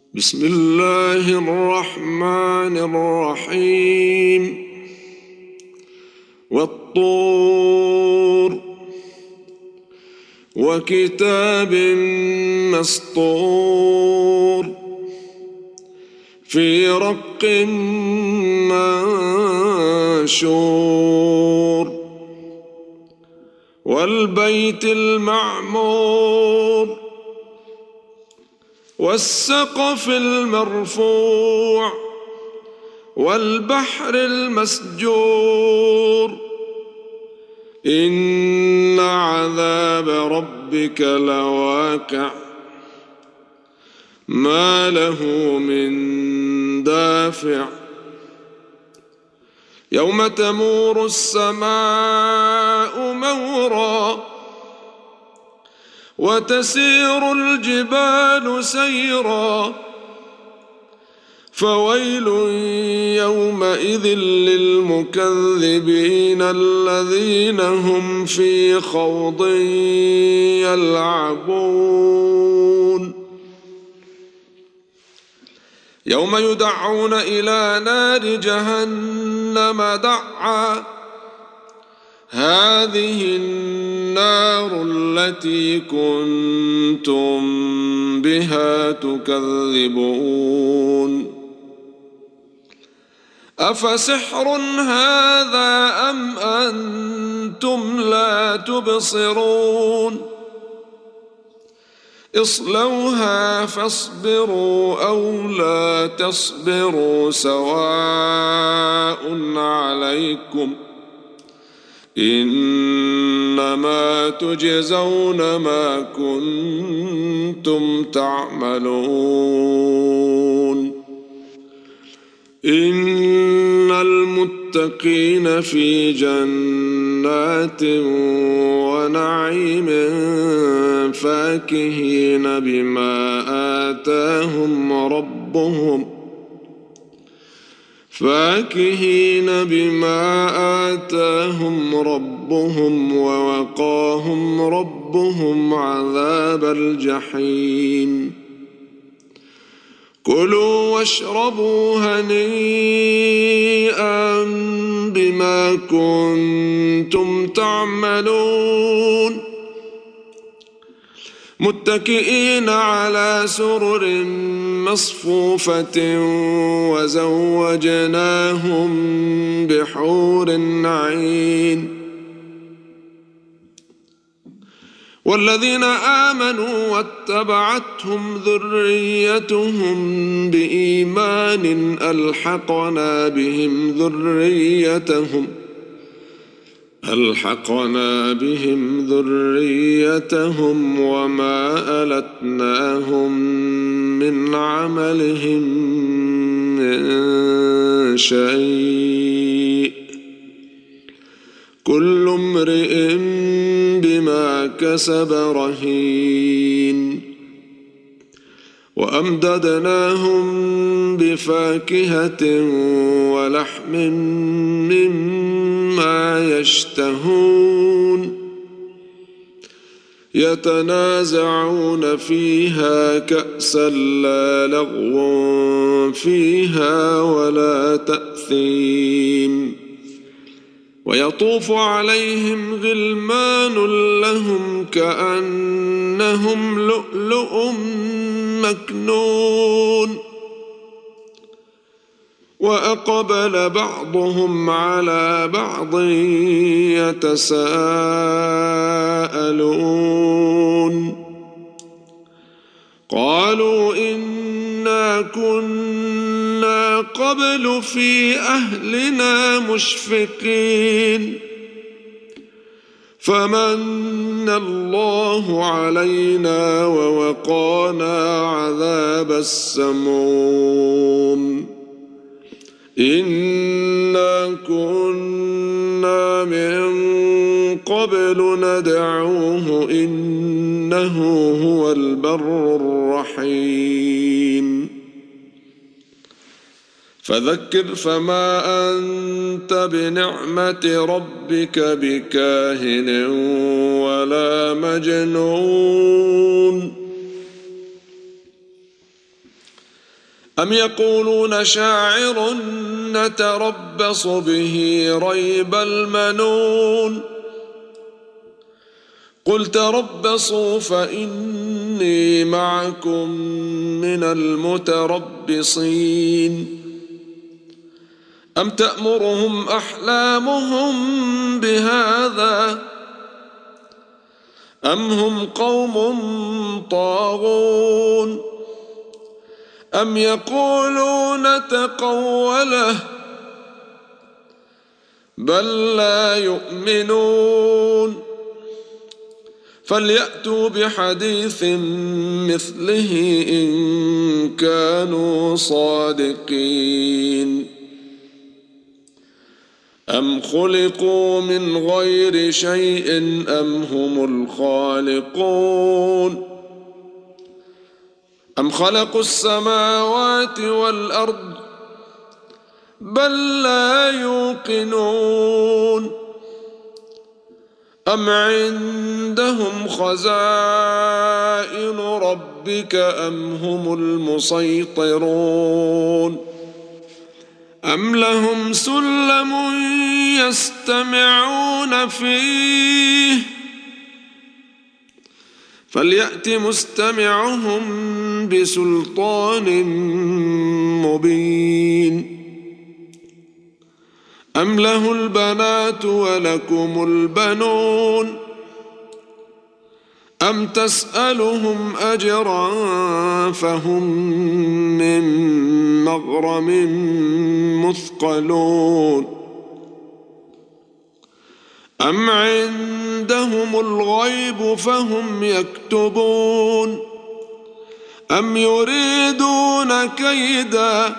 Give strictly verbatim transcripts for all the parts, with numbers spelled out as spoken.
بسم الله الرحمن الرحيم والطور وكتاب مسطور في رق منشور والبيت المعمور والسقف المرفوع والبحر المسجور إن عذاب ربك لواقع ما له من دافع يوم تمور السماء مورا وتسير الجبال سيرا فويل يومئذ للمكذبين الذين هم في خوض يلعبون يوم يدعون إلى نار جهنم دعا هذه النار التي كنتم بها تكذبون أفسحر هذا أم أنتم لا تبصرون اصلوها فاصبروا أو لا تصبروا سواء عليكم إنما تجزون ما كنتم تعملون إن المتقين في جنات ونعيم فاكهين بما آتاهم ربهم فاكهين بما آتاهم ربهم ووقاهم ربهم عذاب الجحيم كلوا واشربوا هنيئا بما كنتم تعملون متكئين على سرر مصفوفة وزوجناهم بحور عين والذين آمنوا واتبعتهم ذريتهم بإيمان ألحقنا بهم ذريتهم ألحقنا بهم ذريتهم وما ألتناهم من عملهم من شيء كل امرئ بما كسب رهين وأمددناهم بفاكهة ولحم مما يشتهون يتنازعون فيها كأسا لا لغو فيها ولا تأثيم ويطوف عليهم غلمان لهم كأنهم لؤلؤ مكنون وأقبل بعضهم على بعض يتساءلون قالوا إنا كنا قبل في أهلنا مشفقين فمن الله علينا ووقانا عذاب السموم إنا كنا من قبل ندعوه إنه هو البر الرحيم فذكر فما أنت بنعمة ربك بكاهن ولا مجنون أم يقولون شاعر نتربص به ريب المنون قل تربصوا فإني معكم من المتربصين أم تأمرهم أحلامهم بهذا أم هم قوم طاغون أم يقولون تقوله بل لا يؤمنون فليأتوا بحديث مثله إن كانوا صادقين أم خلقوا من غير شيء أم هم الخالقون أم خلقوا السماوات والأرض بل لا يوقنون أم عندهم خزائن ربك أم هم المسيطرون أم لهم سلم يستمعون فيه فليأت مستمعهم بسلطان مبين أم له البنات ولكم البنون أم تسألهم أجرا فهم من مغرم مثقلون أم عندهم الغيب فهم يكتبون أم يريدون كيدا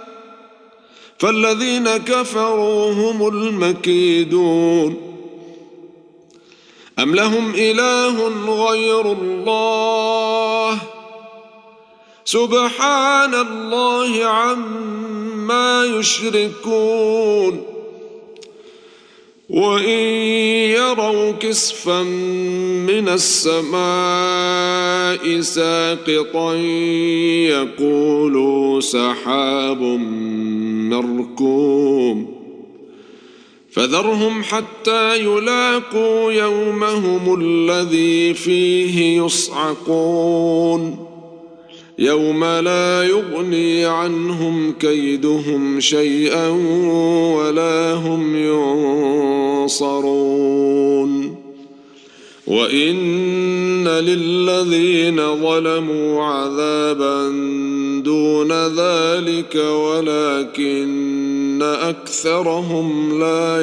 فالذين كفروا هم المكيدون أم لهم إله غير الله سبحان الله عما يشركون وإن يروا كسفا من السماء ساقطا يقولوا سحاب مركوم فذرهم حتى يلاقوا يومهم الذي فيه يصعقون يوم لا يغني عنهم كيدهم شيئا ولا هم ينصرون وإن للذين ظلموا عذابا دون ذلك ولكن أكثرهم لا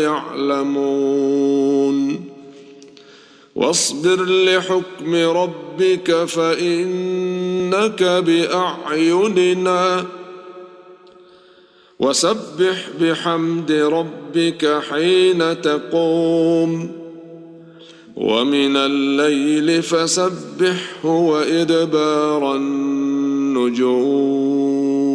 يعلمون واصبر لحكم ربك فإنك بأعيننا وسبح بحمد ربك حين تقوم ومن الليل فسبحه وإدبار النجوم